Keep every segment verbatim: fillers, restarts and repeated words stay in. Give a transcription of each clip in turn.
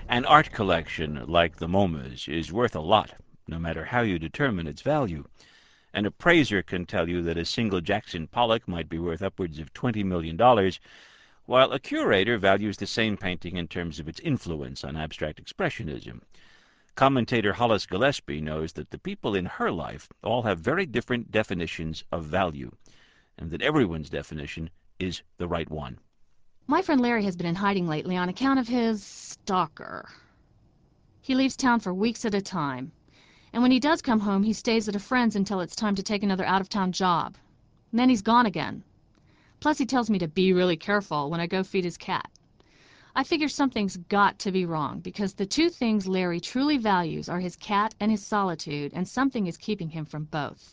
An art collection like the MoMA's is worth a lot, no matter how you determine its value. An appraiser can tell you that a single Jackson Pollock might be worth upwards of twenty million dollars, while a curator values the same painting in terms of its influence on abstract expressionism. Commentator Hollis Gillespie knows that the people in her life all have very different definitions of value, and that everyone's definition is the right one. My friend Larry has been in hiding lately on account of his stalker. He leaves town for weeks at a time, and when he does come home, he stays at a friend's until it's time to take another out-of-town job. And then he's gone again. Plus, he tells me to be really careful when I go feed his cat. I figure something's got to be wrong, because the two things Larry truly values are his cat and his solitude, and something is keeping him from both.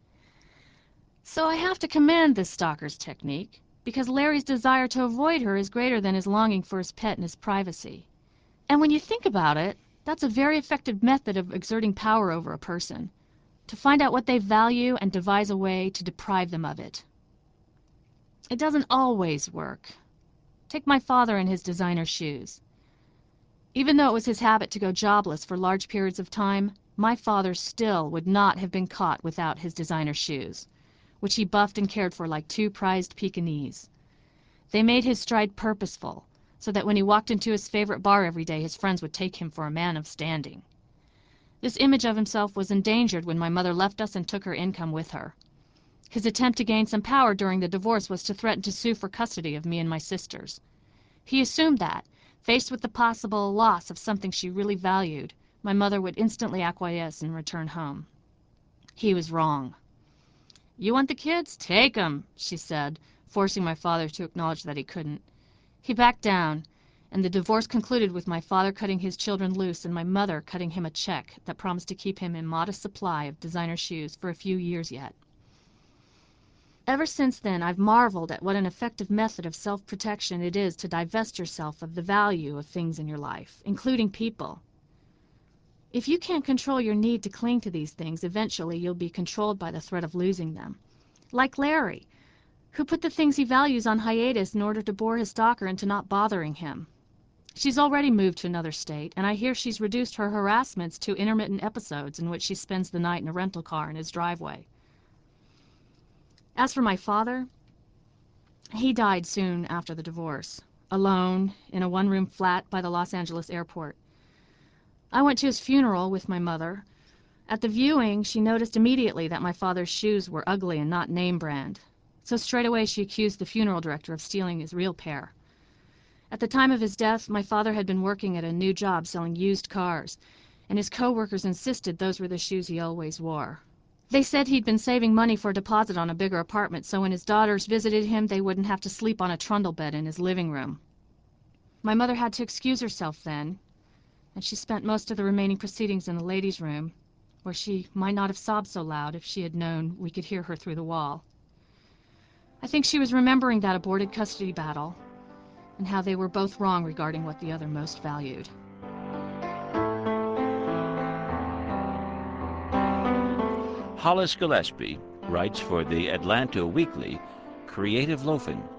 So I have to commend this stalker's technique, because Larry's desire to avoid her is greater than his longing for his pet and his privacy. And when you think about it, that's a very effective method of exerting power over a person, to find out what they value and devise a way to deprive them of it. It doesn't always work. Take my father and his designer shoes. Even though it was his habit to go jobless for large periods of time, my father still would not have been caught without his designer shoes, which he buffed and cared for like two prized Pekingese. They made his stride purposeful, so that when he walked into his favorite bar every day, his friends would take him for a man of standing. This image of himself was endangered when my mother left us and took her income with her. His attempt to gain some power during the divorce was to threaten to sue for custody of me and my sisters. He assumed that, faced with the possible loss of something she really valued, my mother would instantly acquiesce and return home. He was wrong. "You want the kids? Take 'em," she said, forcing my father to acknowledge that he couldn't. He backed down, and the divorce concluded with my father cutting his children loose and my mother cutting him a check that promised to keep him in modest supply of designer shoes for a few years yet. Ever since then, I've marveled at what an effective method of self-protection it is to divest yourself of the value of things in your life, including people. If you can't control your need to cling to these things, eventually you'll be controlled by the threat of losing them. Like Larry, who put the things he values on hiatus in order to bore his stalker into not bothering him. She's already moved to another state, and I hear she's reduced her harassments to intermittent episodes in which she spends the night in a rental car in his driveway. As for my father, he died soon after the divorce, alone in a one-room flat by the Los Angeles airport. I went to his funeral with my mother. At the viewing, she noticed immediately that my father's shoes were ugly and not name brand, so straight away she accused the funeral director of stealing his real pair. At the time of his death, my father had been working at a new job selling used cars, and his co-workers insisted those were the shoes he always wore. They said he'd been saving money for a deposit on a bigger apartment, so when his daughters visited him, they wouldn't have to sleep on a trundle bed in his living room. My mother had to excuse herself then, and she spent most of the remaining proceedings in the ladies' room, where she might not have sobbed so loud if she had known we could hear her through the wall. I think she was remembering that aborted custody battle, and how they were both wrong regarding what the other most valued. Hollis Gillespie writes for the Atlanta Weekly, Creative Loafin'.